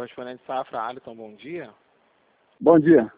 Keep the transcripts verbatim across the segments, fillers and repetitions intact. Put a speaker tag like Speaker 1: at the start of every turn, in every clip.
Speaker 1: Correspondente Safra, Alisson, bom dia.
Speaker 2: Bom dia.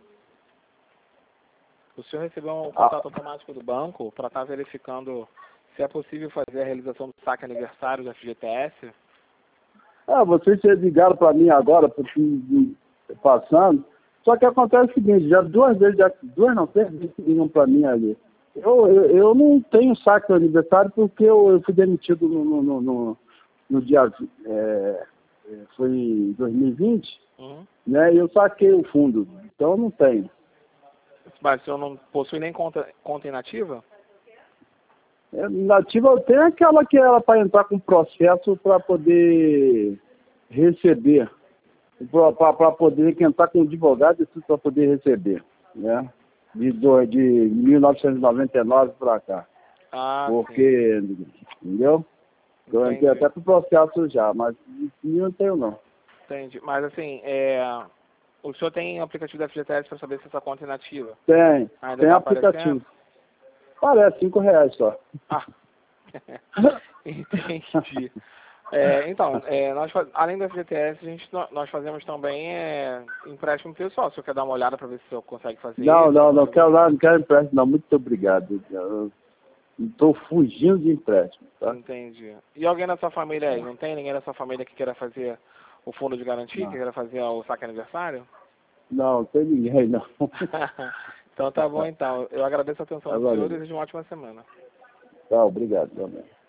Speaker 1: O senhor recebeu um contato ah. automático do banco para estar verificando se é possível fazer a realização do saque aniversário da F G T S?
Speaker 2: Ah, vocês ligaram para mim agora, passando, só que acontece o seguinte, já duas vezes, já, duas não, três vezes que ligam para mim ali. Eu, eu, eu não tenho saque do aniversário porque eu, eu fui demitido no, no, no, no dia, é, foi em dois mil e vinte, uhum. né, e eu saquei o fundo, então eu não tenho.
Speaker 1: Mas o senhor não possui nem conta, conta inativa?
Speaker 2: É, inativa eu tenho aquela que era para entrar com processo para poder receber, para poder entrar com advogado e tudo para poder receber, né? De, do, de mil novecentos e noventa e nove para cá.
Speaker 1: Ah,
Speaker 2: porque, sim. Entendeu? Eu entrei até para o processo já, mas não tenho não.
Speaker 1: Entendi. Mas assim, é... o senhor tem aplicativo da F G T S para saber se essa conta é inativa?
Speaker 2: Tem,
Speaker 1: Ainda
Speaker 2: tem
Speaker 1: tá
Speaker 2: aplicativo.
Speaker 1: Aparecendo?
Speaker 2: Parece, cinco reais só.
Speaker 1: Ah, entendi. É, então, é, nós, além da F G T S, a gente, nós fazemos também é, empréstimo pessoal. Se o senhor quer dar uma olhada para ver se o senhor consegue fazer
Speaker 2: não,
Speaker 1: isso?
Speaker 2: Não, não, não quero lá, não quero empréstimo, não. Muito obrigado. Estou fugindo de empréstimo, tá?
Speaker 1: Entendi. E alguém da sua família aí? Não tem ninguém da sua família que queira fazer o fundo de garantia,
Speaker 2: não.
Speaker 1: que queira fazer o saque aniversário?
Speaker 2: Não, não tem ninguém, não.
Speaker 1: Então tá bom, então. Eu agradeço a atenção
Speaker 2: tá
Speaker 1: do senhor e desejo uma ótima semana.
Speaker 2: Tá, obrigado também.